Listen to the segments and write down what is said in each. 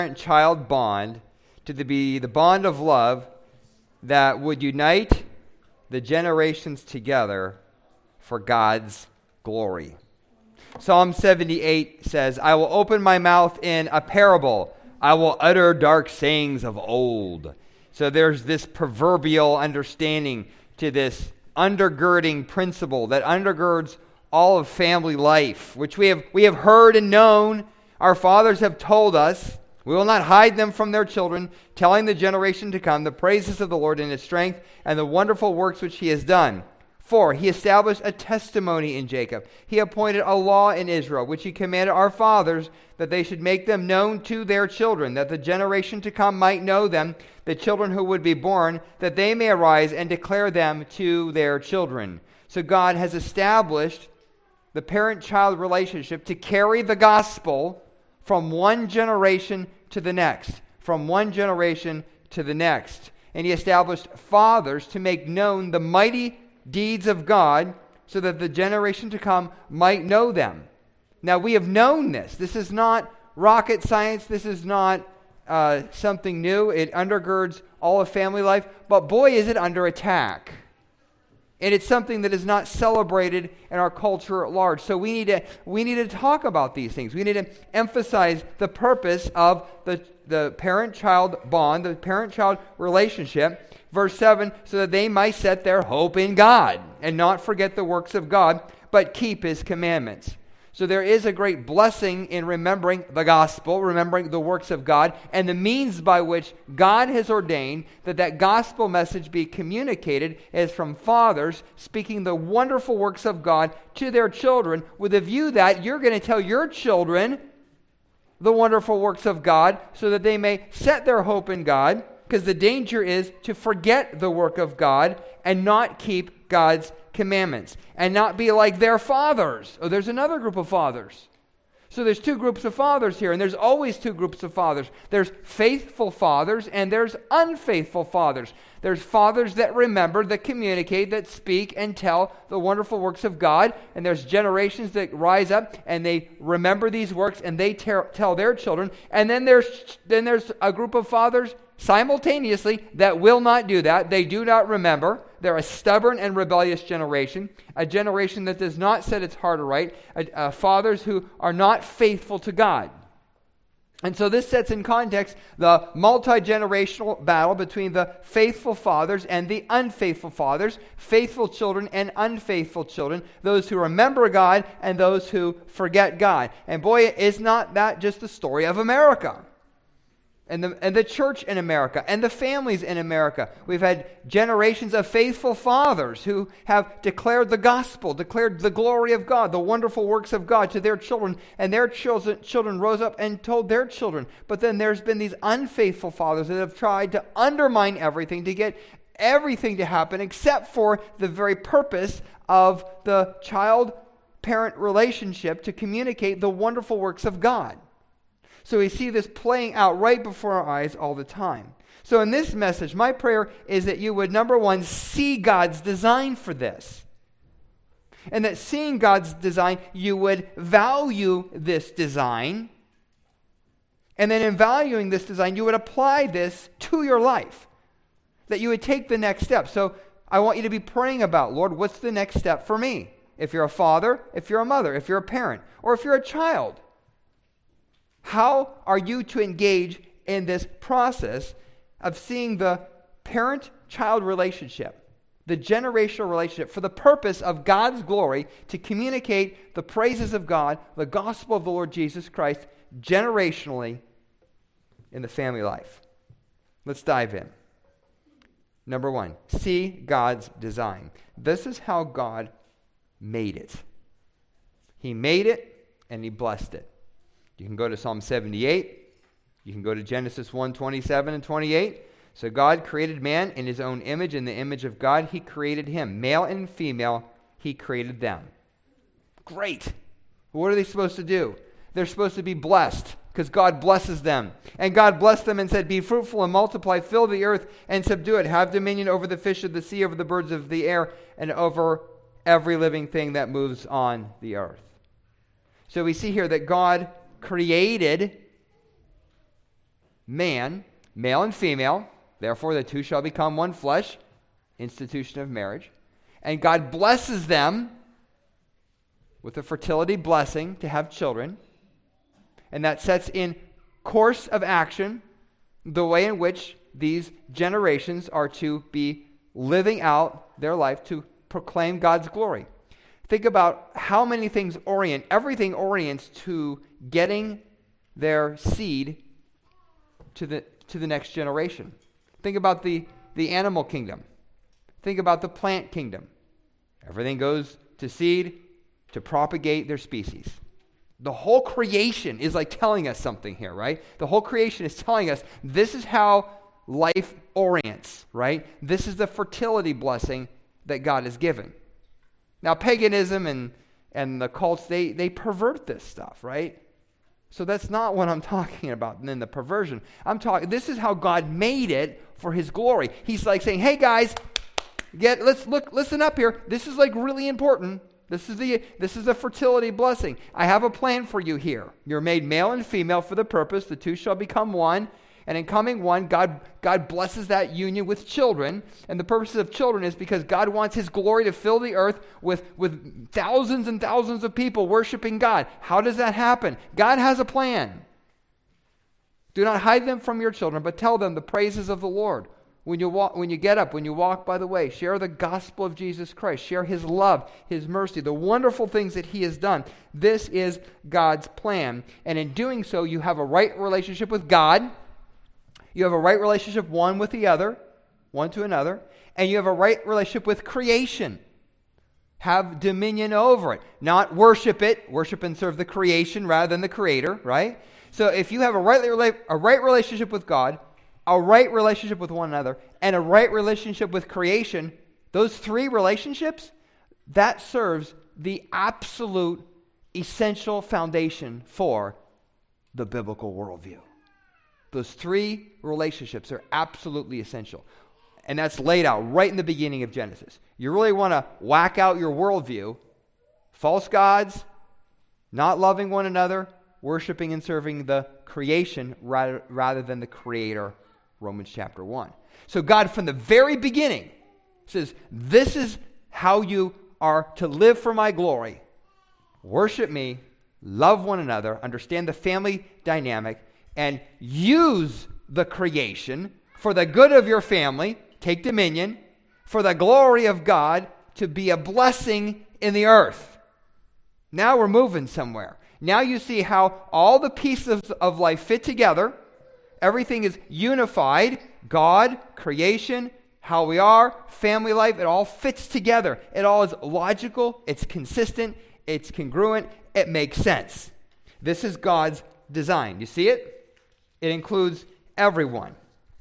parent-child bond to be the bond of love that would unite the generations together for God's glory. Psalm 78 says, I will open my mouth in a parable. I will utter dark sayings of old. So there's this proverbial understanding to this undergirding principle that undergirds all of family life, which we have heard and known. Our fathers have told us. We will not hide them from their children, telling the generation to come the praises of the Lord in his strength and the wonderful works which he has done. For he established a testimony in Jacob. He appointed a law in Israel, which he commanded our fathers, that they should make them known to their children, that the generation to come might know them, the children who would be born, that they may arise and declare them to their children. So God has established the parent-child relationship to carry the gospel from one generation to the next, from one generation to the next. And he established fathers to make known the mighty deeds of God so that the generation to come might know them. Now, we have known this. This is not rocket science. This is not something new. It undergirds all of family life. But boy, is it under attack. And it's something that is not celebrated in our culture at large. So we need to talk about these things. We need to emphasize the purpose of the parent-child bond, the parent-child relationship. Verse 7, so that they might set their hope in God and not forget the works of God, but keep his commandments. So there is a great blessing in remembering the gospel, remembering the works of God, and the means by which God has ordained that gospel message be communicated is from fathers speaking the wonderful works of God to their children with a view that you're going to tell your children the wonderful works of God so that they may set their hope in God, because the danger is to forget the work of God and not keep God's commandments and not be like their fathers. Oh, there's another group of fathers. So there's two groups of fathers here, and there's always two groups of fathers. There's faithful fathers and there's unfaithful fathers. There's fathers that remember, that communicate, that speak and tell the wonderful works of God, and there's generations that rise up and they remember these works and they tell their children. And then there's a group of fathers simultaneously that will not do that. They do not remember. They're a stubborn and rebellious generation, a generation that does not set its heart aright, fathers who are not faithful to God. And so this sets in context the multi-generational battle between the faithful fathers and the unfaithful fathers, faithful children and unfaithful children, those who remember God and those who forget God. And boy, is not that just the story of America? And the church in America, and the families in America. We've had generations of faithful fathers who have declared the gospel, declared the glory of God, the wonderful works of God to their children, and their children rose up and told their children. But then there's been these unfaithful fathers that have tried to undermine everything, to get everything to happen except for the very purpose of the child-parent relationship to communicate the wonderful works of God. So we see this playing out right before our eyes all the time. So in this message, my prayer is that you would, number one, see God's design for this. And that seeing God's design, you would value this design. And then in valuing this design, you would apply this to your life. That you would take the next step. So I want you to be praying about, Lord, what's the next step for me? If you're a father, if you're a mother, if you're a parent, or if you're a child. How are you to engage in this process of seeing the parent-child relationship, the generational relationship, for the purpose of God's glory, to communicate the praises of God, the gospel of the Lord Jesus Christ, generationally in the family life? Let's dive in. Number one, see God's design. This is how God made it. He made it and he blessed it. You can go to Psalm 78. You can go to Genesis 1:27 and 28. So God created man in his own image. In the image of God, he created him. Male and female, he created them. Great. What are they supposed to do? They're supposed to be blessed because God blesses them. And God blessed them and said, be fruitful and multiply, fill the earth and subdue it. Have dominion over the fish of the sea, over the birds of the air, and over every living thing that moves on the earth. So we see here that God created man, male and female, therefore the two shall become one flesh, institution of marriage. And God blesses them with a fertility blessing to have children. And that sets in course of action the way in which these generations are to be living out their life to proclaim God's glory. Think about how many things everything orients to getting their seed to the next generation. Think about the animal kingdom. Think about the plant kingdom. Everything goes to seed to propagate their species. The whole creation is like telling us something here, right? The whole creation is telling us this is how life orients, right? This is the fertility blessing that God has given. Now, paganism and the cults, they pervert this stuff, right? So that's not what I'm talking about in the perversion. This is how God made it for his glory. He's like saying, hey guys, listen up here. This is like really important. This is the fertility blessing. I have a plan for you here. You're made male and female for the purpose. The two shall become one. And in coming one, God blesses that union with children. And the purpose of children is because God wants his glory to fill the earth with thousands and thousands of people worshiping God. How does that happen? God has a plan. Do not hide them from your children, but tell them the praises of the Lord. When you get up, when you walk by the way, share the gospel of Jesus Christ. Share his love, his mercy, the wonderful things that he has done. This is God's plan. And in doing so, you have a right relationship with God. You have a right relationship one with the other, one to another. And you have a right relationship with creation. Have dominion over it. Not worship it. Worship and serve the creation rather than the creator, right? So if you have a right relationship with God, a right relationship with one another, and a right relationship with creation, those three relationships, that serves the absolute essential foundation for the biblical worldview. Those three relationships are absolutely essential. And that's laid out right in the beginning of Genesis. You really want to whack out your worldview, false gods, not loving one another, worshiping and serving the creation rather than the creator, Romans chapter 1. So God from the very beginning says, this is how you are to live for my glory. Worship me, love one another, understand the family dynamic, and use the creation for the good of your family, take dominion, for the glory of God, to be a blessing in the earth. Now we're moving somewhere. Now you see how all the pieces of life fit together. Everything is unified. God, creation, how we are, family life, it all fits together. It all is logical, it's consistent, it's congruent, it makes sense. This is God's design. You see it? It includes everyone.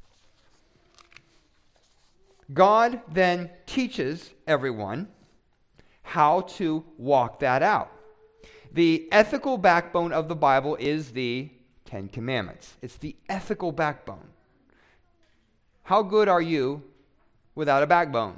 God then teaches everyone how to walk that out. The ethical backbone of the Bible is the Ten Commandments. It's the ethical backbone. How good are you without a backbone?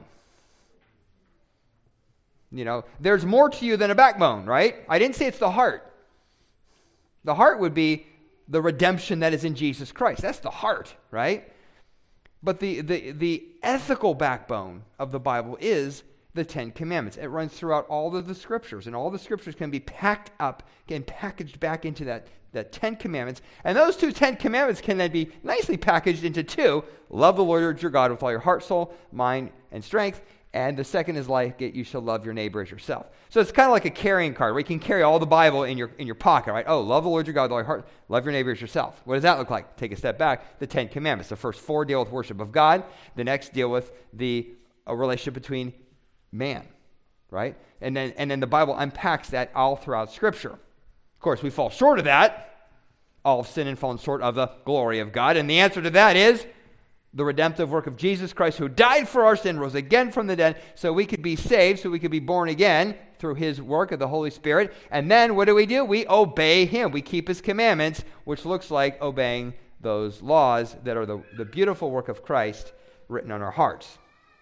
You know, there's more to you than a backbone, right? I didn't say it's the heart. The heart would be the redemption that is in Jesus Christ. That's the heart, right? But the ethical backbone of the Bible is the Ten Commandments. It runs throughout all of the Scriptures, and all the Scriptures can be packed up and packaged back into that Ten Commandments. And those two Ten Commandments can then be nicely packaged into two. Love the Lord your God with all your heart, soul, mind, and strength. And the second is like it, you shall love your neighbor as yourself. So it's kind of like a carrying card where you can carry all the Bible in your pocket, right? Oh, love the Lord your God with all your heart, love your neighbor as yourself. What does that look like? Take a step back. The Ten Commandments. The first four deal with worship of God. The next deal with a relationship between man, right? And then the Bible unpacks that all throughout Scripture. Of course, we fall short of that. All have sinned and fallen short of the glory of God. And the answer to that is the redemptive work of Jesus Christ, who died for our sin, rose again from the dead, so we could be saved, so we could be born again through his work of the Holy Spirit. And then what do? We obey him. We keep his commandments, which looks like obeying those laws that are the beautiful work of Christ written on our hearts.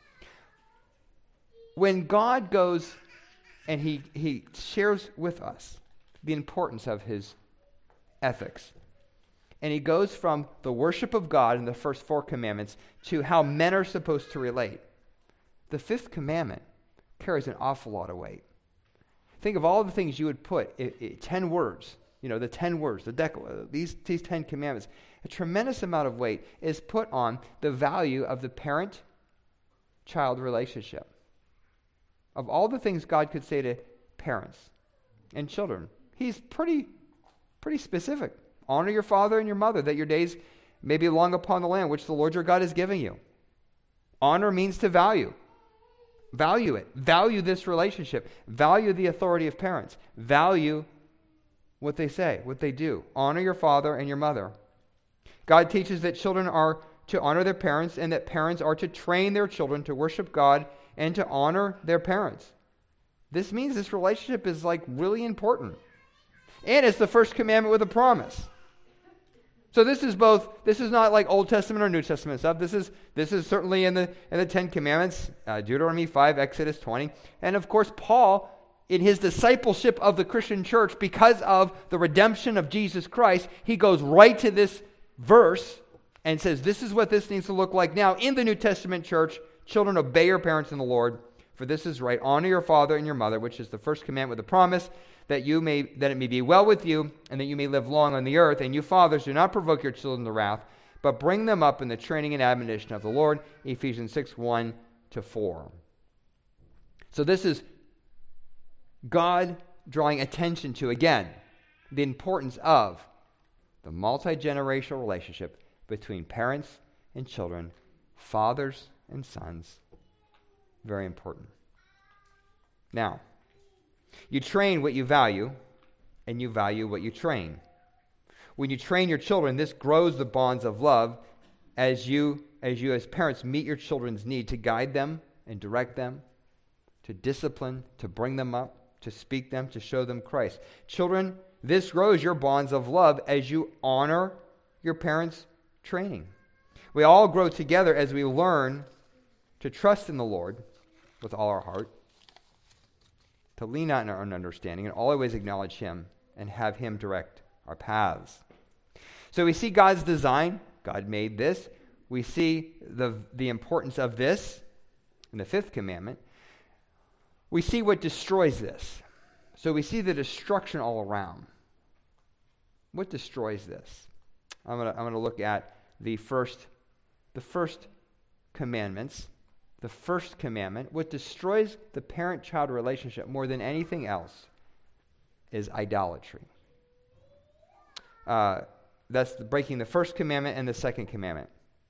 When God goes and he shares with us the importance of his ethics, And he goes from the worship of God in the first 4 commandments to how men are supposed to relate. The 5th commandment carries an awful lot of weight. Think of all the things you would put, 10 words, the 10 words, these 10 commandments. A tremendous amount of weight is put on the value of the parent-child relationship. Of all the things God could say to parents and children, he's pretty specific. Honor your father and your mother, that your days may be long upon the land which the Lord your God is giving you. Honor means to value. Value it. Value this relationship. Value the authority of parents. Value what they say, what they do. Honor your father and your mother. God teaches that children are to honor their parents and that parents are to train their children to worship God and to honor their parents. This means this relationship is really important. And it's the first commandment with a promise. So this is not like Old Testament or New Testament stuff. This is certainly in the 10 Commandments, Deuteronomy 5, Exodus 20. And of course, Paul, in his discipleship of the Christian church, because of the redemption of Jesus Christ, he goes right to this verse and says, this is what this needs to look like now. In the New Testament church, children, obey your parents in the Lord, for this is right. Honor your father and your mother, which is the first commandment with a promise, that it may be well with you, and that you may live long on the earth. And you fathers, do not provoke your children to wrath, but bring them up in the training and admonition of the Lord. Ephesians 6, 1-4. So this is God drawing attention to, again, the importance of the multi-generational relationship between parents and children, fathers and sons. Very important. Now, you train what you value, and you value what you train. When you train your children, this grows the bonds of love as you as parents meet your children's need to guide them and direct them, to discipline, to bring them up, to speak them, to show them Christ. Children, this grows your bonds of love as you honor your parents' training. We all grow together as we learn to trust in the Lord with all our heart, to lean not on our own understanding, and always acknowledge Him and have Him direct our paths. So we see God's design. God made this. We see the importance of this in the 5th commandment. We see what destroys this. So we see the destruction all around. What destroys this? I'm gonna look at the first commandments. The first commandment, what destroys the parent-child relationship more than anything else is idolatry. That's breaking the first commandment and the second commandment.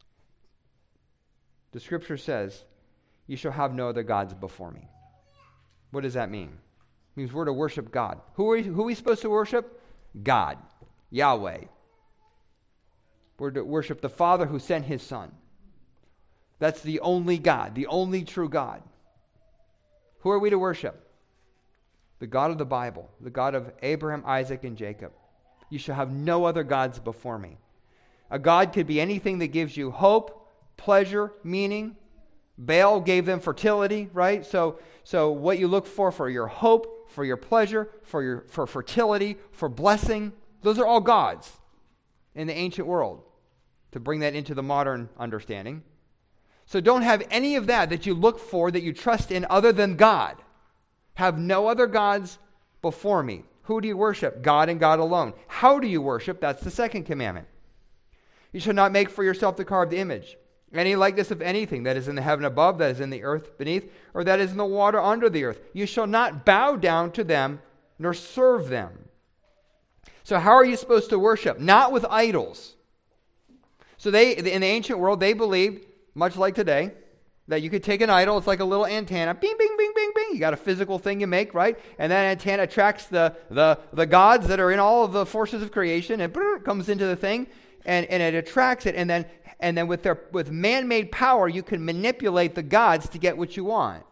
The scripture says, you shall have no other gods before me. What does that mean? It means we're to worship God. Who are we supposed to worship? God, Yahweh. We're to worship the Father who sent His Son. That's the only God, the only true God. Who are we to worship? The God of the Bible, the God of Abraham, Isaac, and Jacob. You shall have no other gods before me. A God could be anything that gives you hope, pleasure, meaning. Baal gave them fertility, right? So what you look for your hope, for your pleasure, for fertility, for blessing, those are all gods in the ancient world. To bring that into the modern understanding. So don't have any of that you look for, that you trust in other than God. Have no other gods before me. Who do you worship? God and God alone. How do you worship? That's the second commandment. You shall not make for yourself the carved image, any likeness of anything that is in the heaven above, that is in the earth beneath, or that is in the water under the earth. You shall not bow down to them, nor serve them. So how are you supposed to worship? Not with idols. So in the ancient world, they believed, much like today, that you could take an idol, it's like a little antenna, bing, bing, bing, bing, bing. You got a physical thing you make, right? And that antenna attracts the gods that are in all of the forces of creation, and it comes into the thing, and it attracts it, and then with man-made power, you can manipulate the gods to get what you want.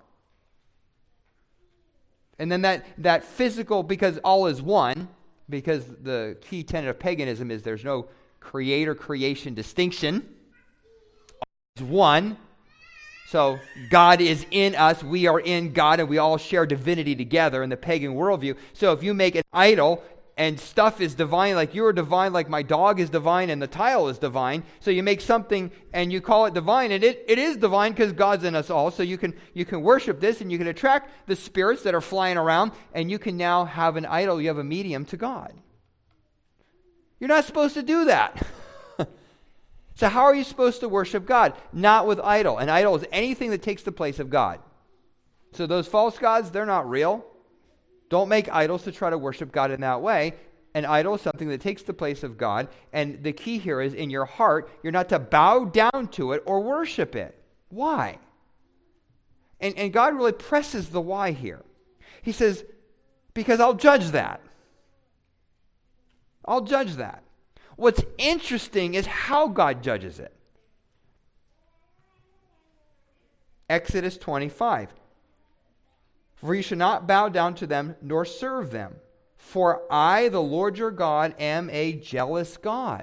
And then that physical, because all is one, because the key tenet of paganism is there's no creator-creation distinction. All is one. So God is in us, we are in God, and we all share divinity together in the pagan worldview. So if you make an idol and stuff is divine, like you are divine, like my dog is divine, and the tile is divine. So you make something and you call it divine, and it is divine because God's in us all. So you can worship this, and you can attract the spirits that are flying around, and you can now have an idol. You have a medium to God. You're not supposed to do that. So how are you supposed to worship God? Not with idol. An idol is anything that takes the place of God. So those false gods, they're not real. Don't make idols to try to worship God in that way. An idol is something that takes the place of God. And the key here is in your heart, you're not to bow down to it or worship it. Why? And God really presses the why here. He says, because I'll judge that. I'll judge that. What's interesting is how God judges it. Exodus 25. For you shall not bow down to them nor serve them. For I, the Lord your God, am a jealous God.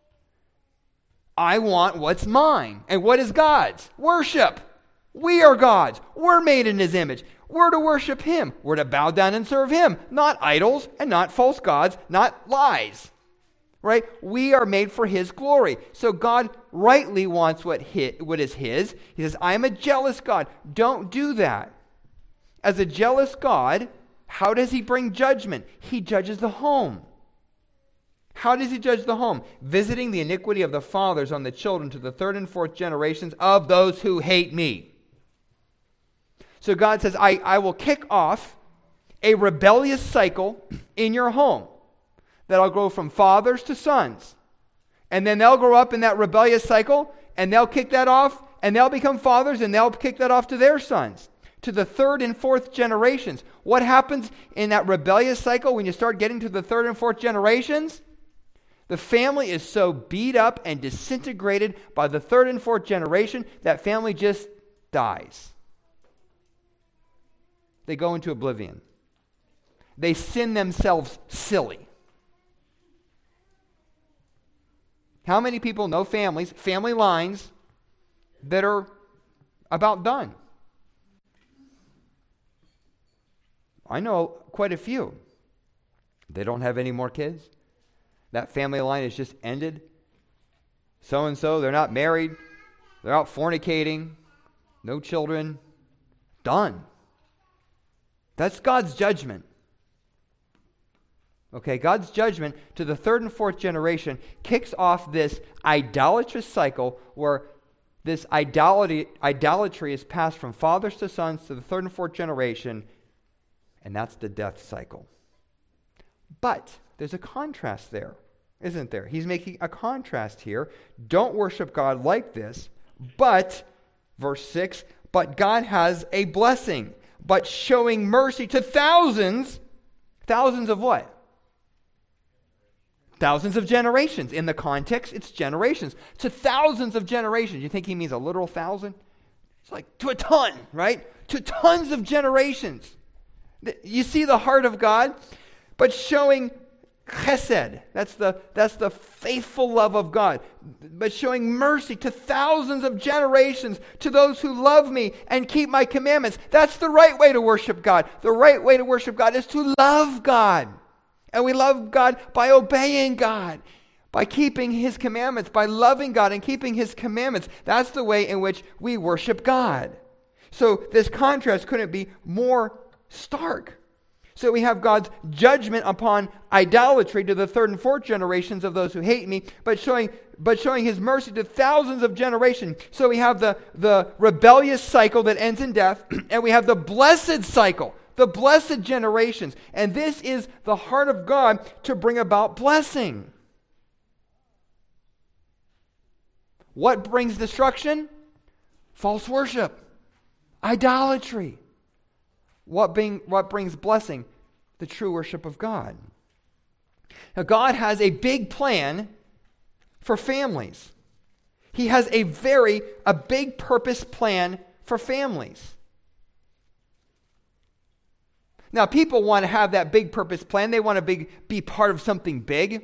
I want what's mine. And what is God's? Worship. We are God's. We're made in His image. We're to worship Him. We're to bow down and serve Him. Not idols and not false gods, not lies. Right? We are made for His glory. So God rightly wants what is His. He says, I am a jealous God. Don't do that. As a jealous God, how does He bring judgment? He judges the home. How does He judge the home? Visiting the iniquity of the fathers on the children to the third and fourth generations of those who hate me. So God says, I will kick off a rebellious cycle in your home that'll go from fathers to sons. And then they'll grow up in that rebellious cycle, and they'll kick that off, and they'll become fathers, and they'll kick that off to their sons. To the third and fourth generations. What happens in that rebellious cycle when you start getting to the third and fourth generations? The family is so beat up and disintegrated by the third and fourth generation, that family just dies. They go into oblivion. They sin themselves silly. How many people know families, family lines, that are about done? I know quite a few. They don't have any more kids. That family line is just ended. So-and-so, they're not married. They're out fornicating. No children. Done. That's God's judgment. Okay, God's judgment to the third and fourth generation kicks off this idolatrous cycle where this idolatry is passed from fathers to sons to the third and fourth generation, and that's the death cycle. But there's a contrast there, isn't there? He's making a contrast here. Don't worship God like this, but, verse 6, but God has a blessing, but showing mercy to thousands of what? Thousands of generations. In the context, it's generations. To thousands of generations. You think he means a literal thousand? It's like to a ton, right? To tons of generations. You see the heart of God, but showing chesed. That's the faithful love of God. But showing mercy to thousands of generations, to those who love me and keep my commandments. That's the right way to worship God. The right way to worship God is to love God. And we love God by obeying God, by keeping His commandments, by loving God and keeping His commandments. That's the way in which we worship God. So this contrast couldn't be more stark. So we have God's judgment upon idolatry to the third and fourth generations of those who hate me, but showing His mercy to thousands of generations. So we have the rebellious cycle that ends in death, and we have the blessed cycle, the blessed generations. And this is the heart of God to bring about blessing. What brings destruction? False worship, idolatry. What brings blessing? The true worship of God. Now, God has a big plan for families. He has a big purpose plan for families. Now, people want to have that big purpose plan. They want to be part of something big.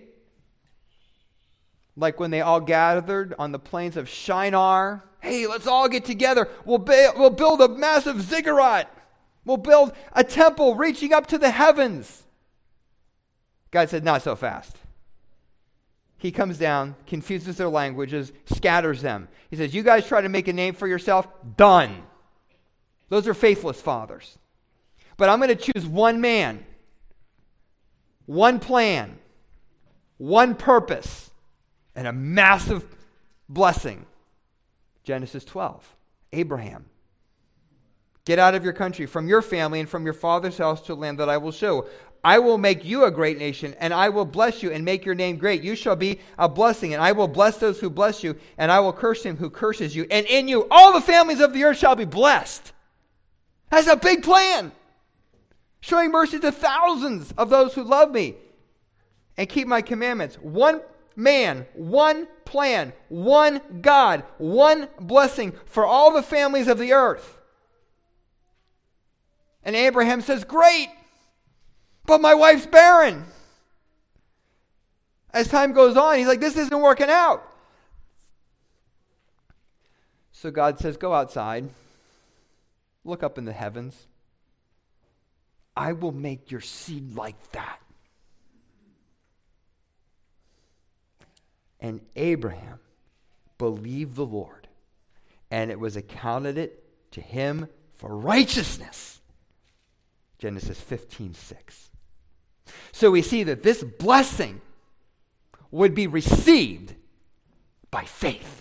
Like when they all gathered on the plains of Shinar. Hey, let's all get together. We'll build a massive ziggurat. We'll build a temple reaching up to the heavens. God said, not so fast. He comes down, confuses their languages, scatters them. He says, you guys try to make a name for yourself? Done. Those are faithless fathers. But I'm going to choose one man, one plan, one purpose, and a massive blessing. Genesis 12, Abraham. Get out of your country, from your family, and from your father's house to a land that I will show. I will make you a great nation, and I will bless you and make your name great. You shall be a blessing, and I will bless those who bless you, and I will curse him who curses you. And in you, all the families of the earth shall be blessed. That's a big plan. Showing mercy to thousands of those who love me and keep my commandments. One man, one plan, one God, one blessing for all the families of the earth. And Abraham says, great, but my wife's barren. As time goes on, he's like, this isn't working out. So God says, go outside, look up in the heavens. I will make your seed like that. And Abraham believed the Lord, and it was accounted it to him for righteousness. Genesis 15:6. So we see that this blessing would be received by faith.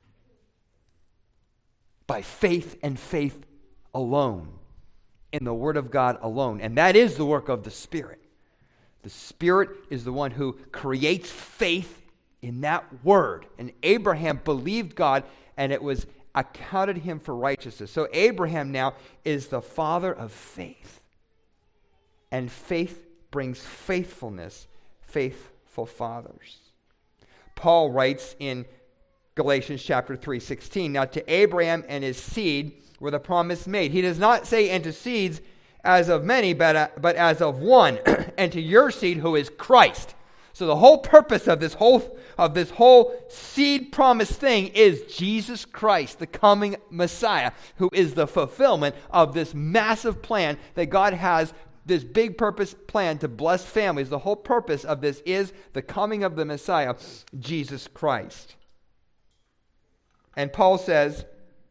By faith and faith alone. In the Word of God alone. And that is the work of the Spirit. The Spirit is the one who creates faith in that Word. And Abraham believed God, and it was accounted him for righteousness. So Abraham now is the father of faith. And faith brings faithfulness, faithful fathers. Paul writes in Galatians chapter 3:16, now to Abraham and his seed were the promise made. He does not say, and to seeds as of many, but as of one, and to your seed who is Christ. So the whole purpose of this whole seed promise thing is Jesus Christ, the coming Messiah, who is the fulfillment of this massive plan that God has. This big purpose plan to bless families. The whole purpose of this is the coming of the Messiah, Jesus Christ. And Paul says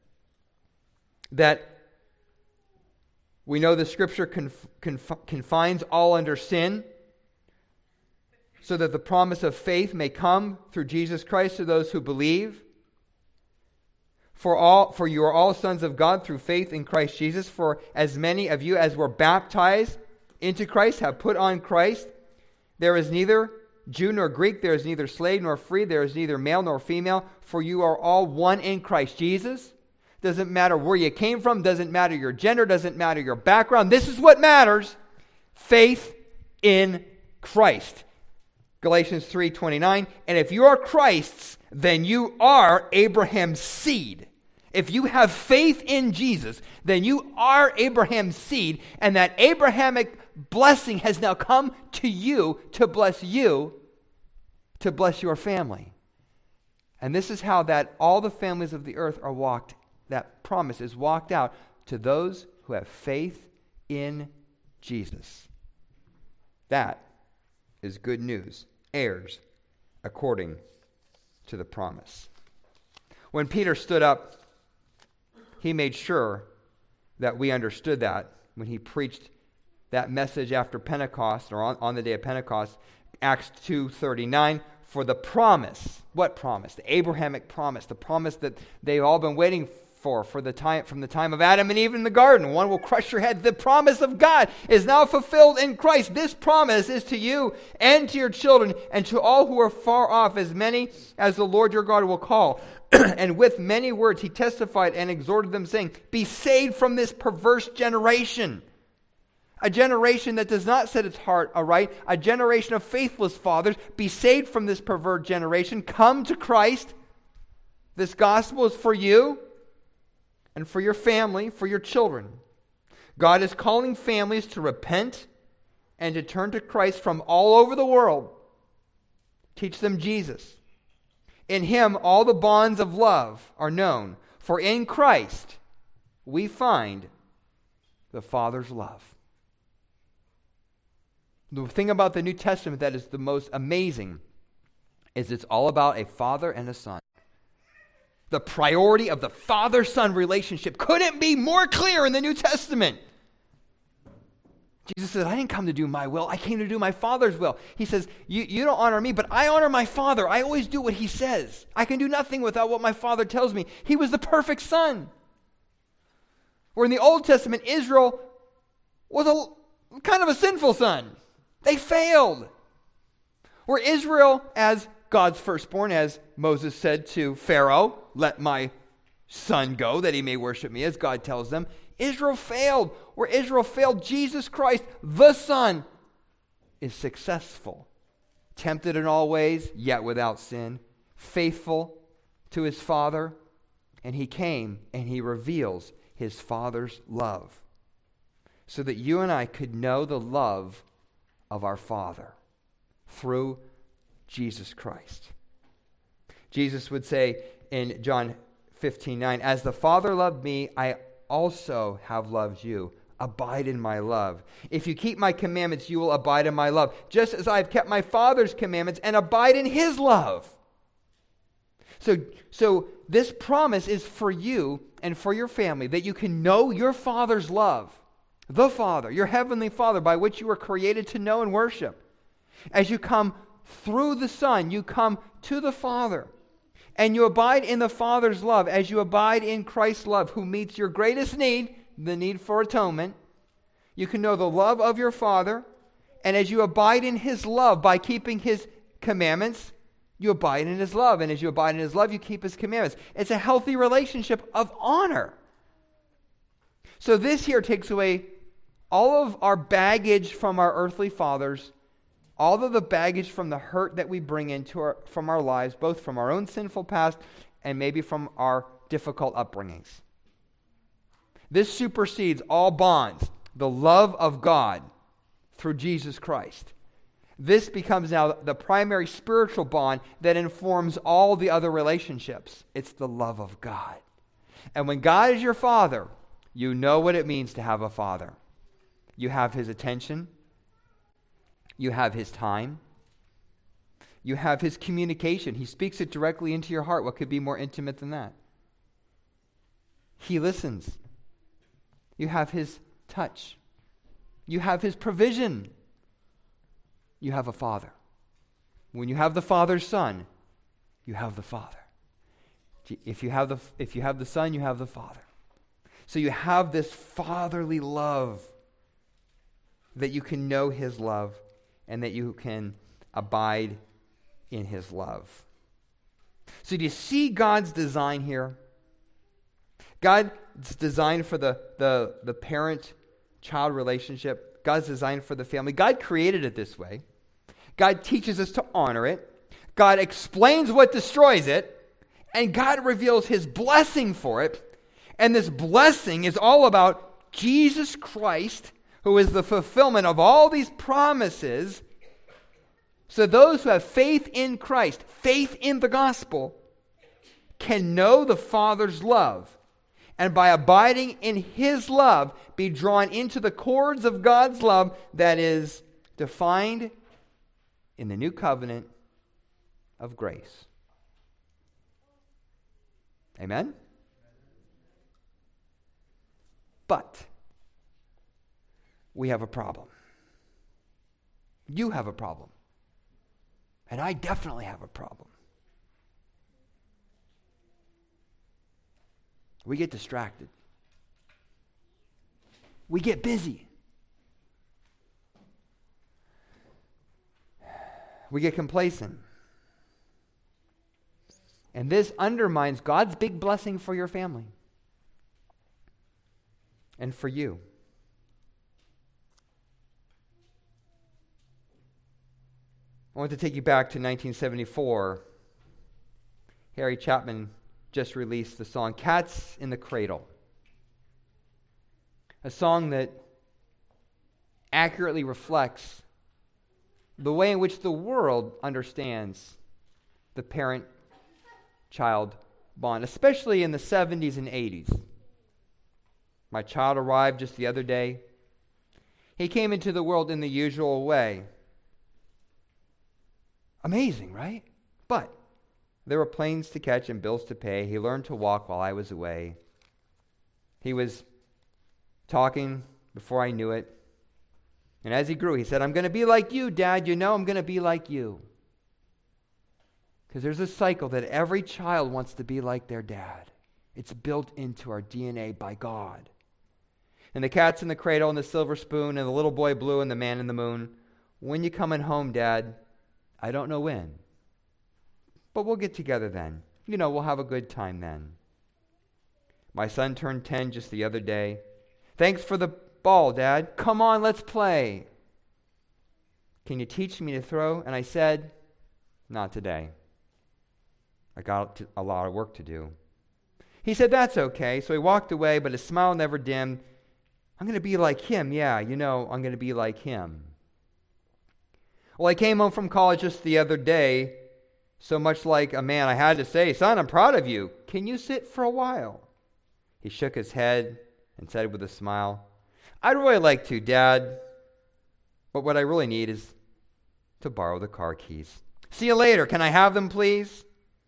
that we know the Scripture confines all under sin, so that the promise of faith may come through Jesus Christ to those who believe. For you are all sons of God through faith in Christ Jesus. For as many of you as were baptized into Christ have put on Christ. There is neither Jew nor Greek, there is neither slave nor free, there is neither male nor female, for you are all one in Christ Jesus. Doesn't matter where you came from, doesn't matter your gender, doesn't matter your background. This is what matters. Faith in Christ. Galatians 3:29, and if you are Christ's, then you are Abraham's seed. If you have faith in Jesus, then you are Abraham's seed, and that Abrahamic blessing has now come to you, to bless your family. And this is how that all the families of the earth are walked, that promise is walked out to those who have faith in Jesus. That is good news. Heirs according to the promise. When Peter stood up, he made sure that we understood that when he preached that message after Pentecost, or on the day of Pentecost, Acts 2:39, for the promise. What promise? The Abrahamic promise, the promise that they've all been waiting for the time, from the time of Adam and Eve in the garden. One will crush your head. The promise of God is now fulfilled in Christ. This promise is to you and to your children and to all who are far off, as many as the Lord your God will call. And with many words he testified and exhorted them, saying, be saved from this perverse generation. A generation that does not set its heart aright. A generation of faithless fathers. Be saved from this perverse generation. Come to Christ. This gospel is for you and for your family, for your children. God is calling families to repent and to turn to Christ from all over the world. Teach them Jesus. In him all the bonds of love are known, for in Christ we find the Father's love. The thing about the New Testament that is the most amazing is it's all about a father and a son. The priority of the father-son relationship couldn't be more clear in the New Testament. Jesus said, I didn't come to do my will. I came to do my Father's will. He says, you don't honor me, but I honor my Father. I always do what he says. I can do nothing without what my Father tells me. He was the perfect son. Where in the Old Testament, Israel was a kind of a sinful son. They failed. Where Israel, as God's firstborn, as Moses said to Pharaoh, let my son go that he may worship me, as God tells them, Israel failed. Where Israel failed, Jesus Christ, the Son, is successful. Tempted in all ways, yet without sin. Faithful to his Father. And he came and he reveals his Father's love. So that you and I could know the love of our Father through Jesus Christ. Jesus would say in John 15:9, as the Father loved me, I also have loved you. Abide in my love. If you keep my commandments, you will abide in my love, just as I have kept my Father's commandments and abide in his love. So this promise is for you and for your family, that you can know your Father's love. The Father, your heavenly Father, by which you were created to know and worship. As you come through the Son, you come to the Father. And you abide in the Father's love as you abide in Christ's love, who meets your greatest need, the need for atonement. You can know the love of your Father. And as you abide in his love by keeping his commandments, you abide in his love. And as you abide in his love, you keep his commandments. It's a healthy relationship of honor. So this here takes away all of our baggage from our earthly fathers, all of the baggage from the hurt that we bring from our lives, both from our own sinful past and maybe from our difficult upbringings. This supersedes all bonds, the love of God through Jesus Christ. This becomes now the primary spiritual bond that informs all the other relationships. It's the love of God. And when God is your Father, you know what it means to have a father. You have his attention. You have his time. You have his communication. He speaks it directly into your heart. What could be more intimate than that? He listens. You have his touch. You have his provision. You have a father. When you have the Father's Son, you have the Father. If you have the Son, you have the Father. So you have this fatherly love, that you can know his love and that you can abide in his love. So do you see God's design here? God's design for the parent-child relationship. God's design for the family. God created it this way. God teaches us to honor it. God explains what destroys it. And God reveals his blessing for it. And this blessing is all about Jesus Christ, who is the fulfillment of all these promises. So those who have faith in Christ, faith in the gospel, can know the Father's love. And by abiding in his love, be drawn into the cords of God's love that is defined in the new covenant of grace. Amen? But we have a problem. You have a problem. And I definitely have a problem. We get distracted. We get busy. We get complacent. And this undermines God's big blessing for your family and for you. I want to take you back to 1974. Harry Chapman just released the song Cats in the Cradle. A song that accurately reflects the way in which the world understands the parent-child bond, especially in the 70s and 80s. My child arrived just the other day. He came into the world in the usual way. Amazing, right? But there were planes to catch and bills to pay. He learned to walk while I was away. He was talking before I knew it. And as he grew, he said, I'm going to be like you, Dad. You know I'm going to be like you. Because there's a cycle that every child wants to be like their dad. It's built into our DNA by God. And the cat's in the cradle and the silver spoon and the little boy blue and the man in the moon. When you coming home, Dad? I don't know when. But we'll get together then. You know, we'll have a good time then. My son turned 10 just the other day. Thanks for the ball, Dad. Come on, let's play. Can you teach me to throw? And I said, not today. I got a lot of work to do. He said, that's okay. So he walked away, but his smile never dimmed. I'm going to be like him. Yeah, you know, I'm going to be like him. Well, I came home from college just the other day, so much like a man, I had to say, son, I'm proud of you. Can you sit for a while? He shook his head and said with a smile, I'd really like to, Dad, but what I really need is to borrow the car keys. See you later. Can I have them, please?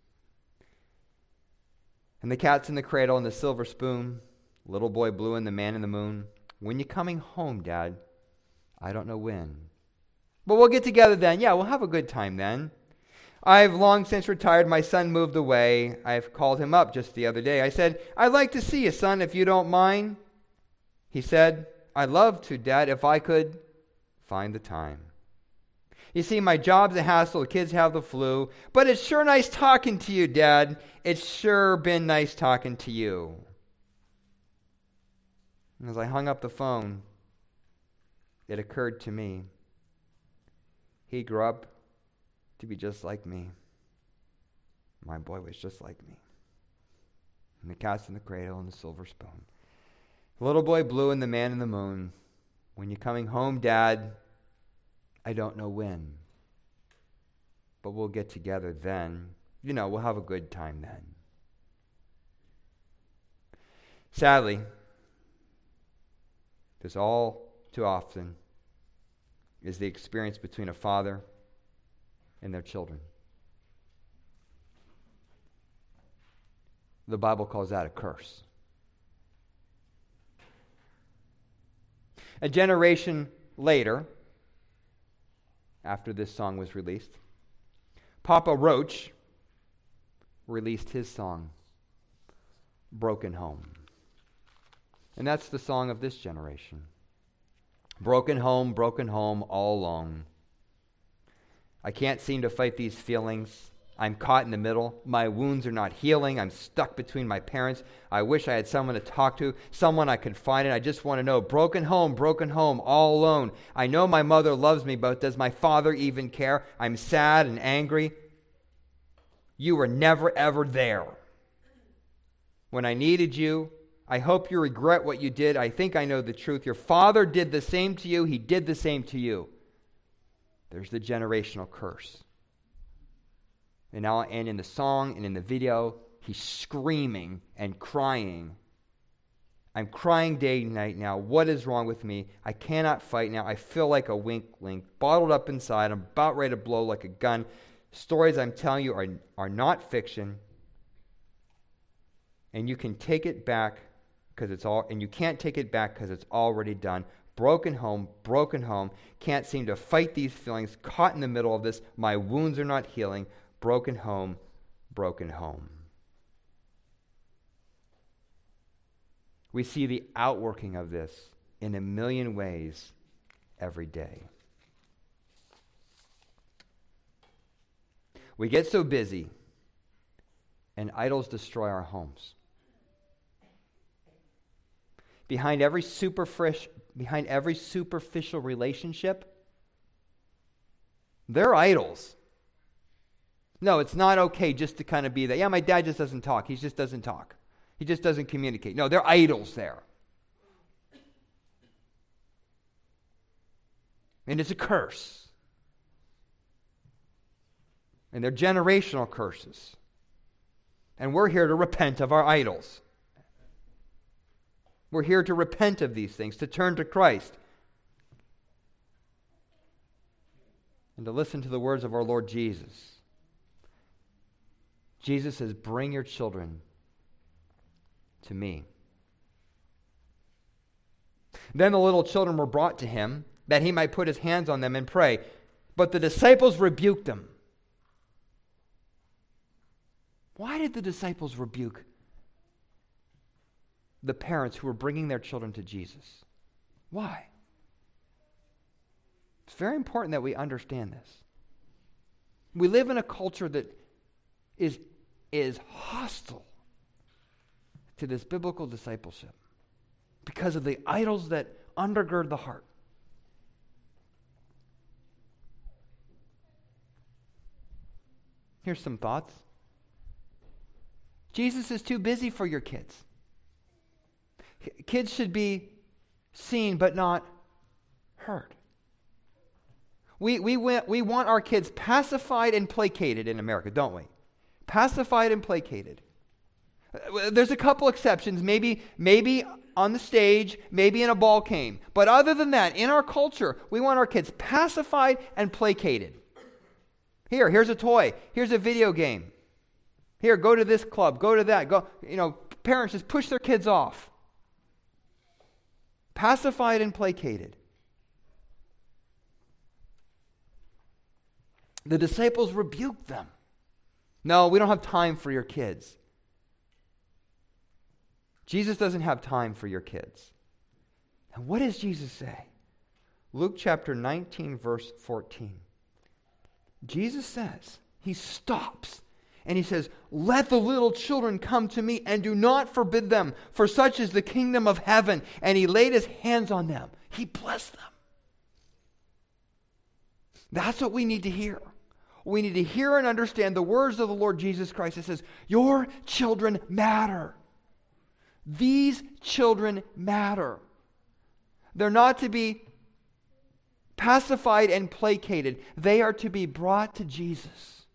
And the cat's in the cradle and the silver spoon, little boy blue and the man in the moon. When you coming home, Dad? I don't know when. But we'll get together then. Yeah, we'll have a good time then. I've long since retired. My son moved away. I've called him up just the other day. I said, I'd like to see you, son, if you don't mind. He said, I'd love to, Dad, if I could find the time. You see, my job's a hassle. The kids have the flu. But it's sure nice talking to you, Dad. It's sure been nice talking to you. And as I hung up the phone, it occurred to me, he grew up to be just like me. My boy was just like me. And the cat's in the cradle and the silver spoon. The little boy blue and the man in the moon. When you're coming home, Dad, I don't know when. But we'll get together then. You know, we'll have a good time then. Sadly, this all too often is the experience between a father and their children. The Bible calls that a curse. A generation later, after this song was released, Papa Roach released his song, Broken Home. And that's the song of this generation. Broken home, all alone. I can't seem to fight these feelings. I'm caught in the middle. My wounds are not healing. I'm stuck between my parents. I wish I had someone to talk to, someone I could find in. I just want to know. Broken home, all alone. I know my mother loves me, but does my father even care? I'm sad and angry. You were never, ever there. When I needed you, I hope you regret what you did. I think I know the truth. Your father did the same to you. He did the same to you. There's the generational curse. And in the song and in the video, he's screaming and crying. I'm crying day and night now. What is wrong with me? I cannot fight now. I feel like a weakling, bottled up inside. I'm about ready to blow like a gun. Stories I'm telling you are not fiction. And you can take it back because you can't take it back because it's already done. Broken home, can't seem to fight these feelings, caught in the middle of this. My wounds are not healing. Broken home. We see the outworking of this in a million ways every day. We get so busy, and idols destroy our homes. Behind every superficial relationship, they're idols. No, it's not okay just to kind of be that. Yeah, my dad just doesn't talk. He just doesn't talk. He just doesn't communicate. No, they're idols there. And it's a curse. And they're generational curses. And we're here to repent of our idols. We're here to repent of these things, to turn to Christ. and to listen to the words of our Lord Jesus. Jesus says, bring your children to me. Then the little children were brought to him, that he might put his hands on them and pray. But the disciples rebuked them. Why did the disciples rebuke the parents who were bringing their children to Jesus? Why? It's very important that we understand this. We live in a culture that is hostile to this biblical discipleship because of the idols that undergird the heart. Here's some thoughts. Jesus is too busy for your kids. Kids should be seen but not heard. We want our kids pacified and placated in America, don't we? Pacified and placated. There's a couple exceptions, maybe on the stage, maybe in a ball game. But other than that, in our culture, we want our kids pacified and placated. Here's a toy. Here's a video game. Here, go to this club. Go to that. Go. Parents just push their kids off. Pacified and placated. The disciples rebuked them. No, we don't have time for your kids. Jesus doesn't have time for your kids. And what does Jesus say? Luke chapter 19, verse 14. Jesus says, he stops and he says, let the little children come to me and do not forbid them, for such is the kingdom of heaven. And he laid his hands on them. He blessed them. That's what we need to hear. We need to hear and understand the words of the Lord Jesus Christ. It says, your children matter. These children matter. They're not to be pacified and placated. They are to be brought to Jesus.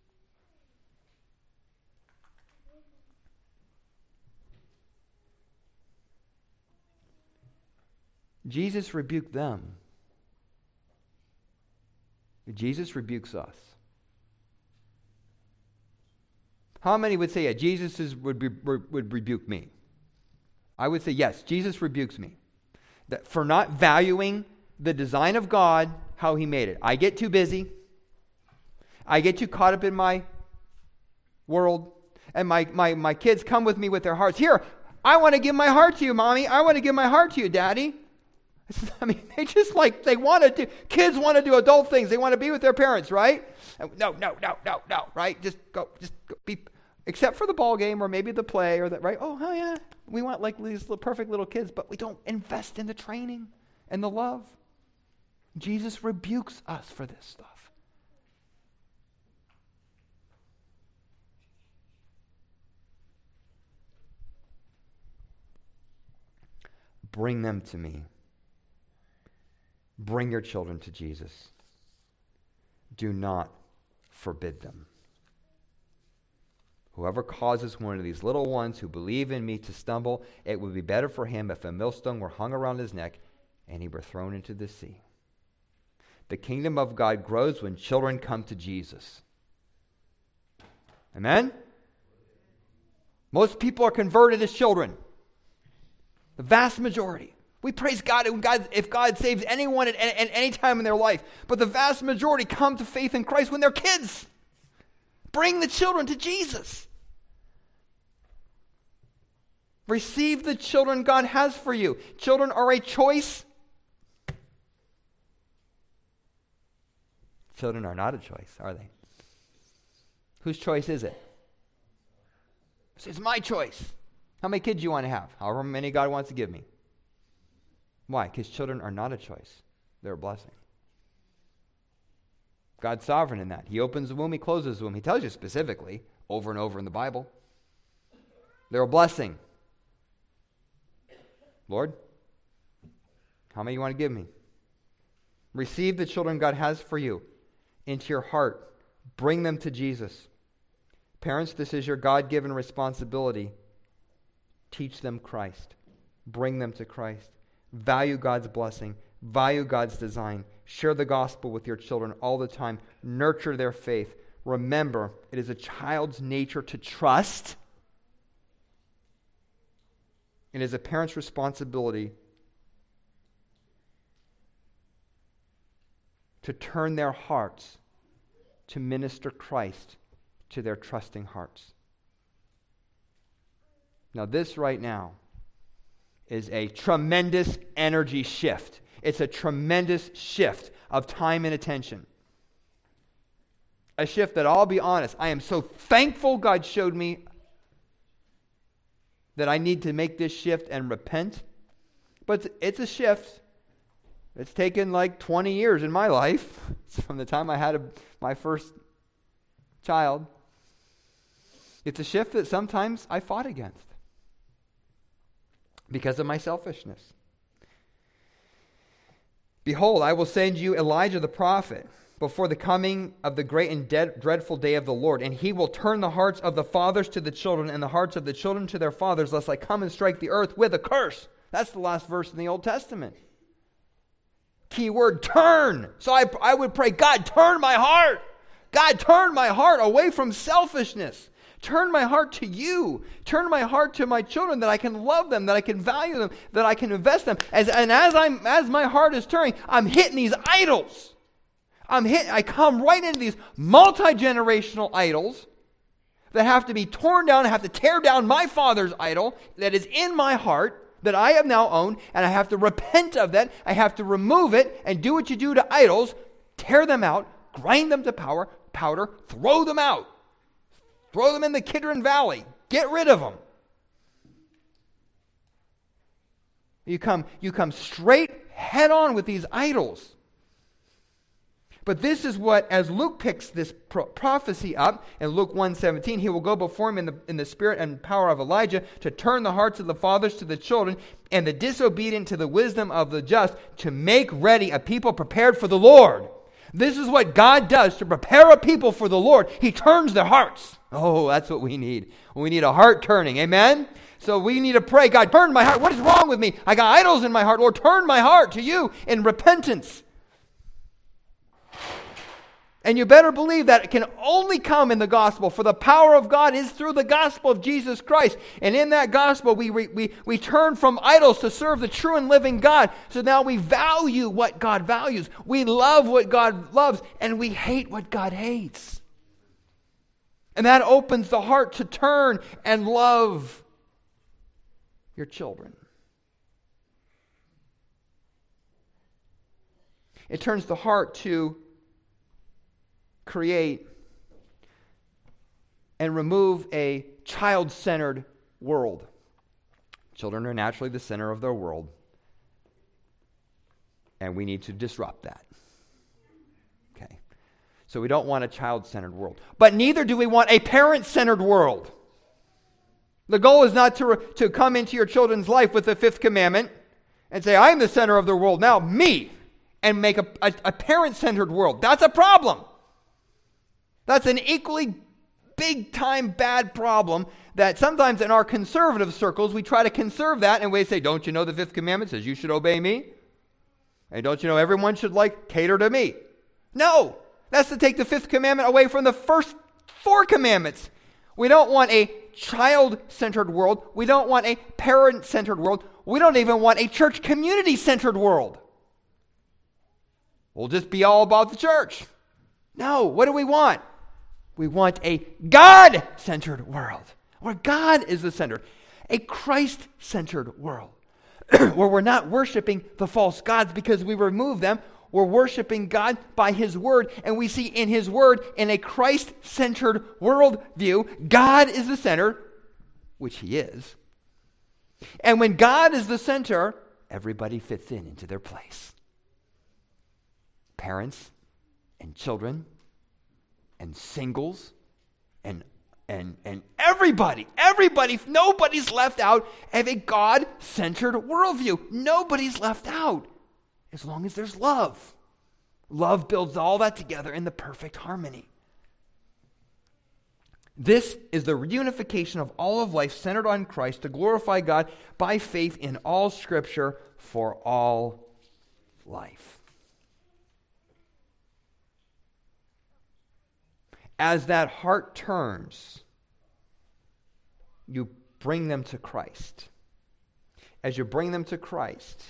Jesus rebuked them. Jesus rebukes us. How many would say, yeah, Jesus would rebuke me? I would say, yes, Jesus rebukes me. That for not valuing the design of God, how he made it. I get too busy. I get too caught up in my world. And my kids come with me with their hearts. Here, I want to give my heart to you, Mommy. I want to give my heart to you, Daddy. They just they want to do, kids want to do adult things. They want to be with their parents, right? No, right? Just go be, except for the ball game or maybe the play or that, right? Oh, hell yeah. We want these perfect little kids, but we don't invest in the training and the love. Jesus rebukes us for this stuff. Bring them to me. Bring your children to Jesus. Do not forbid them. Whoever causes one of these little ones who believe in me to stumble, it would be better for him if a millstone were hung around his neck and he were thrown into the sea. The kingdom of God grows when children come to Jesus. Amen? Most people are converted as children. The vast majority. We praise God if God saves anyone at any time in their life. But the vast majority come to faith in Christ when they're kids. Bring the children to Jesus. Receive the children God has for you. Children are a choice. Children are not a choice, are they? Whose choice is it? It's my choice. How many kids do you want to have? However many God wants to give me. Why? Because children are not a choice. They're a blessing. God's sovereign in that. He opens the womb, he closes the womb. He tells you specifically, over and over in the Bible. They're a blessing. Lord, how many you want to give me? Receive the children God has for you into your heart. Bring them to Jesus. Parents, this is your God-given responsibility. Teach them Christ. Bring them to Christ. Value God's blessing. Value God's design. Share the gospel with your children all the time. Nurture their faith. Remember, it is a child's nature to trust. It is a parent's responsibility to turn their hearts to minister Christ to their trusting hearts. Now, this right now is a tremendous energy shift. It's a tremendous shift of time and attention. A shift that, I'll be honest, I am so thankful God showed me that I need to make this shift and repent. But it's a shift. It's taken like 20 years in my life. It's from the time I had my first child. It's a shift that sometimes I fought against because of my selfishness. Behold, I will send you Elijah the prophet before the coming of the great and dreadful day of the Lord, and he will turn the hearts of the fathers to the children and the hearts of the children to their fathers, lest I come and strike the earth with a curse. That's the last verse in the Old Testament. Key word, turn. So I would pray, God, turn my heart. God, turn my heart away from selfishness. Turn my heart to you. Turn my heart to my children, that I can love them, that I can value them, that I can invest them. As my heart is turning, I'm hitting these idols. I come right into these multi-generational idols that have to be torn down. I have to tear down my father's idol that is in my heart, that I have now owned, and I have to repent of that. I have to remove it and do what you do to idols. Tear them out, grind them to powder, throw them out. Throw them in the Kidron Valley. Get rid of them. You come straight head on with these idols. But this is what, as Luke picks this prophecy up in Luke 1:17, he will go before him in the spirit and power of Elijah to turn the hearts of the fathers to the children and the disobedient to the wisdom of the just, to make ready a people prepared for the Lord. This is what God does to prepare a people for the Lord. He turns their hearts. Oh, that's what we need. We need a heart turning. Amen? So we need to pray, God, turn my heart. What is wrong with me? I got idols in my heart. Lord, turn my heart to you in repentance. And you better believe that it can only come in the gospel, for the power of God is through the gospel of Jesus Christ. And in that gospel, we turn from idols to serve the true and living God. So now we value what God values. We love what God loves, and we hate what God hates. And that opens the heart to turn and love your children. It turns the heart to create and remove a child-centered world. Children are naturally the center of their world, and we need to disrupt that. Okay. So we don't want a child-centered world. But neither do we want a parent-centered world. The goal is not to come into your children's life with the fifth commandment and say, I'm the center of the world now, me, and make a parent-centered world. That's a problem. That's an equally big-time bad problem that sometimes in our conservative circles, we try to conserve that and we say, don't you know the fifth commandment says you should obey me? And don't you know everyone should cater to me? No, that's to take the fifth commandment away from the first four commandments. We don't want a child-centered world. We don't want a parent-centered world. We don't even want a church community-centered world. We'll just be all about the church. No, what do we want? We want a God-centered world, where God is the center. A Christ-centered world, where we're not worshiping the false gods because we remove them. We're worshiping God by His Word, and we see in His Word, in a Christ-centered worldview, God is the center, which He is. And when God is the center, everybody fits into their place. Parents and children and singles and everybody, nobody's left out of a God-centered worldview. Nobody's left out as long as there's love. Love builds all that together in the perfect harmony. This is the reunification of all of life centered on Christ to glorify God by faith in all Scripture for all life. As that heart turns, you bring them to Christ. As you bring them to Christ,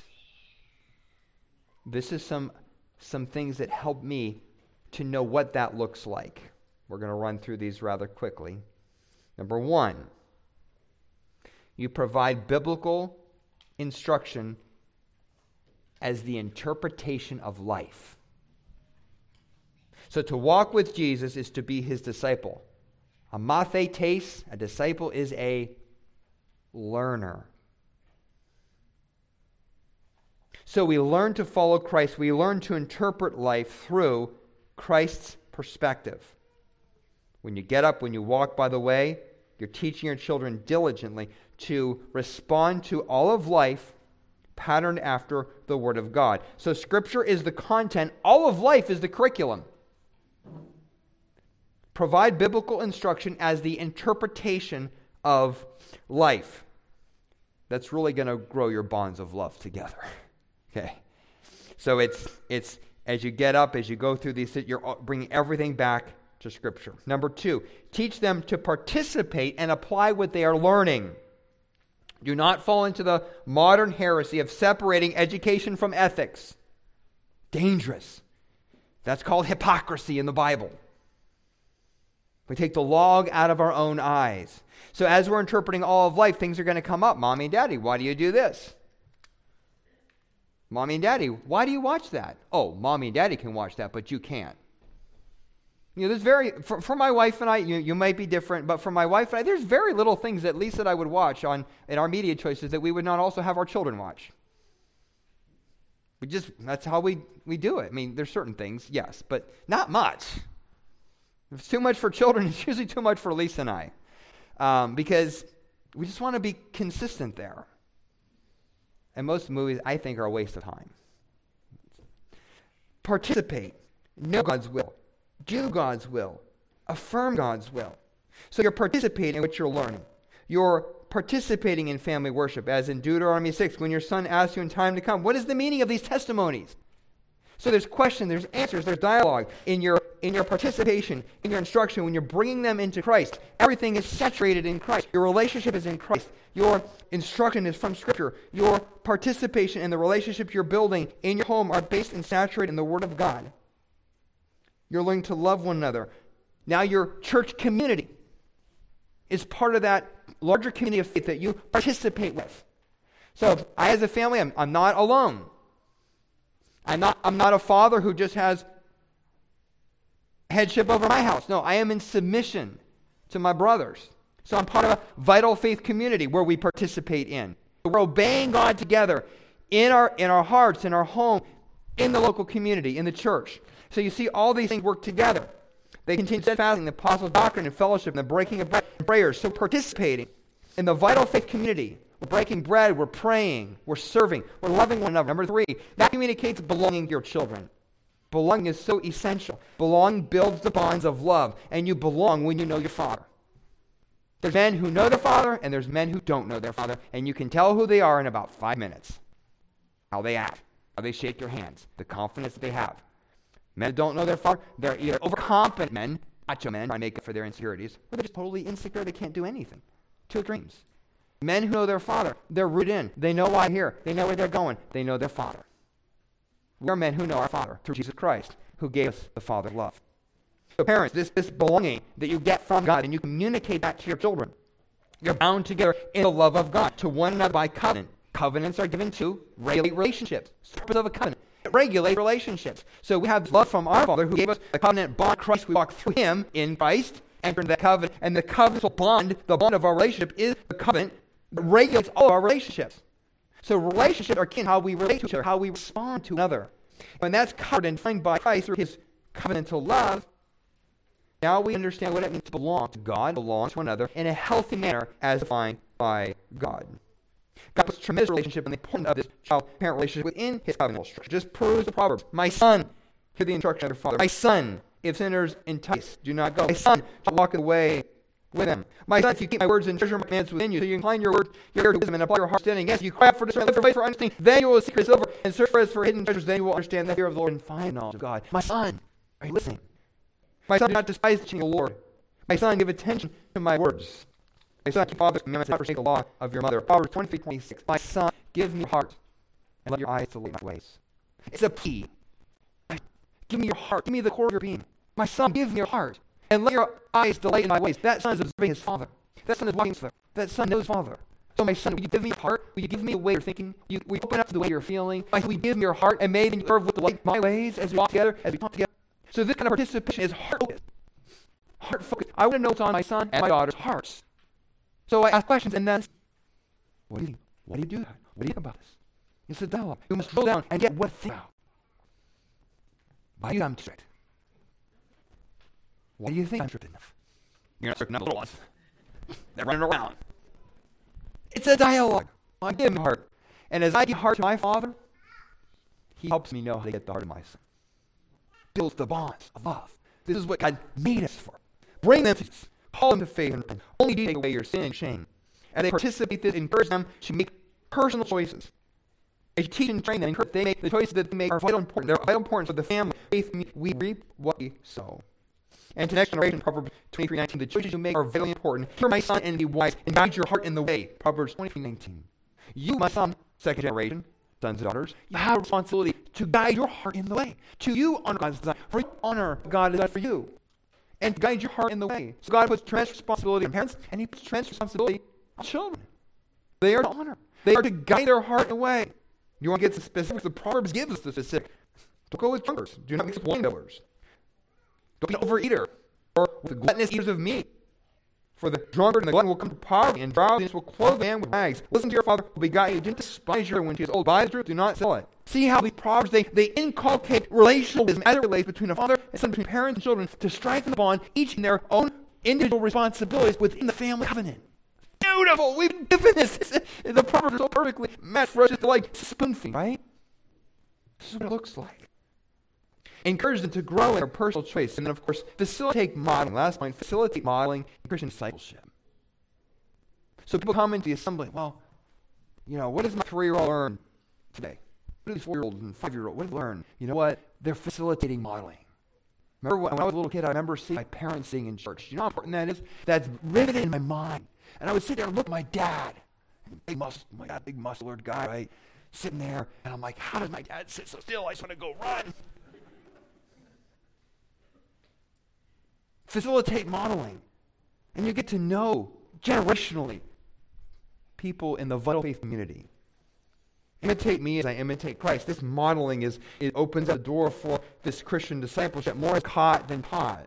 this is some things that help me to know what that looks like. We're going to run through these rather quickly. Number one, you provide biblical instruction as the interpretation of life. So to walk with Jesus is to be his disciple. A mathetes, a disciple, is a learner. So we learn to follow Christ. We learn to interpret life through Christ's perspective. When you get up, when you walk by the way, you're teaching your children diligently to respond to all of life patterned after the Word of God. So Scripture is the content. All of life is the curriculum. Provide biblical instruction as the interpretation of life. That's really going to grow your bonds of love together. Okay. So it's as you get up, as you go through these, you're bringing everything back to Scripture. Number two, teach them to participate and apply what they are learning. Do not fall into the modern heresy of separating education from ethics. Dangerous. That's called hypocrisy in the Bible. We take the log out of our own eyes. So as we're interpreting all of life, things are going to come up. Mommy and Daddy, why do you do this? Mommy and Daddy, why do you watch that? Oh, Mommy and Daddy can watch that, but you can't. You know, there's for my wife and I, you might be different, but for my wife and I, there's very little things at least that I would watch in our media choices that we would not also have our children watch. That's how we do it. I mean, there's certain things, yes, but not much. If it's too much for children, it's usually too much for Lisa and I, because we just want to be consistent there. And most movies, I think, are a waste of time. Participate. Know God's will. Do God's will. Affirm God's will. So you're participating in what you're learning. You're participating in family worship, as in Deuteronomy 6, when your son asks you in time to come, what is the meaning of these testimonies? So there's question, there's answers, there's dialogue in your participation, in your instruction, when you're bringing them into Christ. Everything is saturated in Christ. Your relationship is in Christ. Your instruction is from Scripture. Your participation in the relationship you're building in your home are based and saturated in the Word of God. You're learning to love one another. Now your church community is part of that larger community of faith that you participate with. So I, as a family, I'm not alone. I'm not a father who just has headship over my house. No, I am in submission to my brothers. So I'm part of a vital faith community where we participate in. We're obeying God together in our hearts, in our home, in the local community, in the church. So you see all these things work together. They continue steadfastly in the apostles' doctrine and fellowship and the breaking of bread and prayers. So participating in the vital faith community. We're breaking bread, we're praying, we're serving, we're loving one another. Number three, that communicates belonging to your children. Belonging is so essential. Belonging builds the bonds of love, and you belong when you know your Father. There's men who know their Father, and there's men who don't know their Father, and you can tell who they are in about 5 minutes. How they act, how they shake their hands, the confidence that they have. Men who don't know their Father, they're either overconfident men, macho men, trying to make up for their insecurities, or they're just totally insecure, they can't do anything. Two extremes. Men who know their Father, they're rooted in. They know why they're here. They know where they're going. They know their Father. We are men who know our Father through Jesus Christ, who gave us the Father love. So parents, this belonging that you get from God, and you communicate that to your children. You're bound together in the love of God to one another by covenant. Covenants are given to regulate relationships. It's the purpose of a covenant. It regulates relationships. So we have love from our Father who gave us the covenant bond Christ. We walk through Him in Christ, enter into that covenant, and the covenantal bond, the bond of our relationship, is the covenant that regulates all of our relationships. So relationships are key in how we relate to each other, how we respond to another. When that's covered and defined by Christ through His covenantal love, now we understand what it means to belong to God, belong to one another in a healthy manner as defined by God. God puts tremendous relationship in the importance of this child-parent relationship within His covenantal structure. Just proves the Proverbs. My son, hear the instruction of your father. My son, if sinners entice, do not go. My son, walk in the way with him. My son, if you keep my words and treasure my commands within you, so you incline your words, your ear to wisdom, and apply your heart to understanding. Yes, you cry out for discernment, lift your voice for understanding. Then you will seek for silver and search for hidden treasures. Then you will understand the fear of the Lord and find knowledge of God. My son, are you listening? My son, do not despise the teaching of the Lord. My son, give attention to my words. My son, keep all the commandments, not forsake the law of your mother. Proverbs 23:26. My son, give me your heart and let your eyes delight my ways. It's a plea. Give me your heart. Give me the core of your being. My son, give me your heart and let your eyes delight in my ways. That son is observing his father. That son is walking with father. That son knows father. So my son, will you give me your heart? Will you give me the way you're thinking? Will you open up to the way you're feeling? Will you give me your heart and may then you serve with delight my ways as we walk together, as we talk together? So this kind of participation is heart-focused. Heart-focused. I want to know what's on my son and my daughter's hearts. So I ask questions and then, what do you do that? What do you think about this? It's a dialogue. You must slow down and get what to think about. Why do you think I'm strict? Why do you think I'm strict enough? You're not strict enough, little ones. They're running around. It's a dialogue. I give him a heart. And as I give heart to my father, he helps me know how to get the heart of my son. Builds the bonds of love. This is what God made us for. Bring them to us. Call them to faith and only take away your sin and shame. And they participate in this, encourage them to make personal choices. They teach and train them, encourage they make the choices that they make are vital important. They're vital importance for the family. Faith, we reap what we sow. And to the next generation, Proverbs 23:19, the choices you make are vitally important. Hear my son and be wise, and guide your heart in the way. Proverbs 23:19. You, my son, second generation, sons and daughters, you have a responsibility to guide your heart in the way. To you honor God's design. For you honor God is done for you. And to guide your heart in the way. So God puts tremendous responsibility on parents, and he puts tremendous responsibility on children. They are to honor. They are to guide their heart in the way. You want to get the specifics? The Proverbs gives us the specifics. Don't go with drunkards. Do not mix with windows. Don't be an overeater or with the gluttonous eaters of meat. For the drunkard and the glutton will come to poverty, and drowsiness will clothe man with rags. Listen to your father who begot you. Didn't despise your when she is old. Buy the truth, do not sell it. See how these Proverbs, they inculcate relational wisdom as it relates between a father and son, between parents and children, to strengthen the bond, each in their own individual responsibilities within the family covenant. Beautiful! We've been given this. The Proverbs are so perfectly matched for us. It's like spoon feeding, right? This is what it looks like. Encourage them to grow in their personal choice. And then, of course, facilitate modeling. Last point, facilitate modeling in Christian discipleship. So people come into the assembly, well, what does my 3-year-old learn today? What do these 4-year-olds and 5-year-olds, what do they learn? You know what? They're facilitating modeling. Remember when I was a little kid, I remember seeing my parents sing in church. You know how important that is? That's riveted in my mind. And I would sit there and look at my dad. Big muscular guy, right? Sitting there. And I'm like, how does my dad sit so still? I just want to go run. Facilitate modeling. And you get to know generationally people in the vital faith community. Imitate me as I imitate Christ. This modeling it opens up the door for this Christian discipleship, more caught than taught.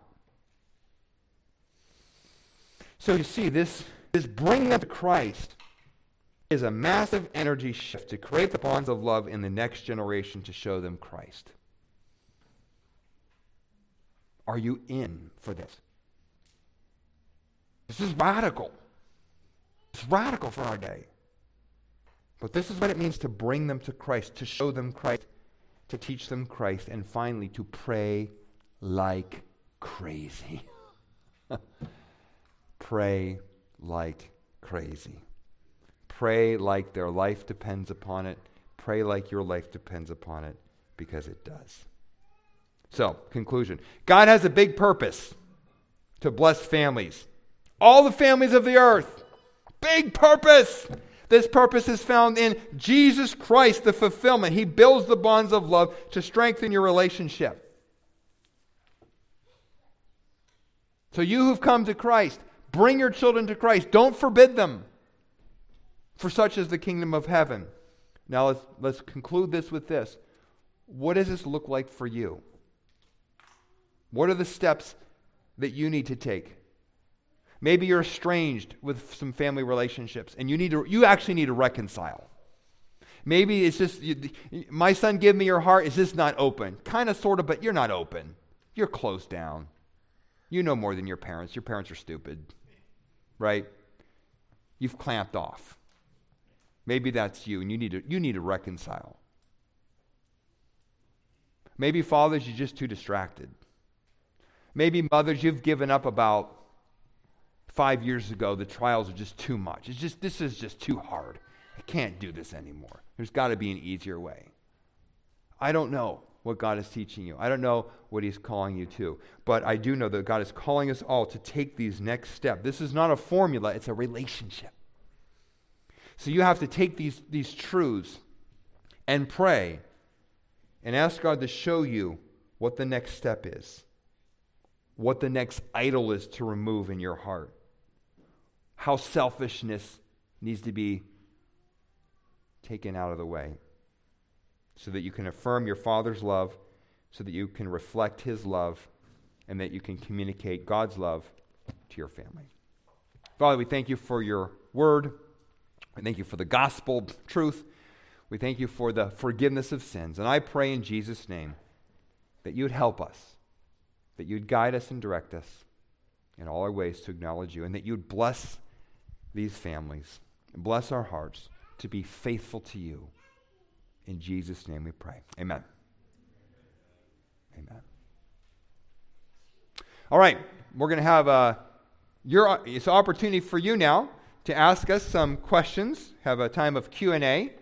So you see, this bringing them to Christ is a massive energy shift to create the bonds of love in the next generation to show them Christ. Are you in for this? This is radical. It's radical for our day. But this is what it means to bring them to Christ, to show them Christ, to teach them Christ, and finally to pray like crazy. Pray like crazy. Pray like their life depends upon it. Pray like your life depends upon it, because it does. So, conclusion. God has a big purpose to bless families. All the families of the earth. Big purpose. This purpose is found in Jesus Christ, the fulfillment. He builds the bonds of love to strengthen your relationship. So you who've come to Christ, bring your children to Christ. Don't forbid them. For such is the kingdom of heaven. Now let's conclude this with this. What does this look like for you? What are the steps that you need to take? Maybe you're estranged with some family relationships and you actually need to reconcile. Maybe it's just, my son, give me your heart. Is this not open? Kind of, sort of, but you're not open. You're closed down. You know more than your parents. Your parents are stupid, right? You've clamped off. Maybe that's you, and you need to reconcile. Maybe fathers, you're just too distracted. Maybe mothers, you've given up about 5 years ago, the trials are just too much. This is just too hard. I can't do this anymore. There's got to be an easier way. I don't know what God is teaching you. I don't know what he's calling you to. But I do know that God is calling us all to take these next steps. This is not a formula, it's a relationship. So you have to take these truths and pray and ask God to show you what the next step is, what the next idol is to remove in your heart, how selfishness needs to be taken out of the way so that you can affirm your Father's love, so that you can reflect his love, and that you can communicate God's love to your family. Father, we thank you for your word. We thank you for the gospel truth. We thank you for the forgiveness of sins. And I pray in Jesus' name that you would help us, that you'd guide us and direct us in all our ways to acknowledge you, and that you'd bless these families and bless our hearts to be faithful to you. In Jesus' name we pray. Amen. Amen. All right, we're going to have it's an opportunity for you now to ask us some questions, have a time of Q&A.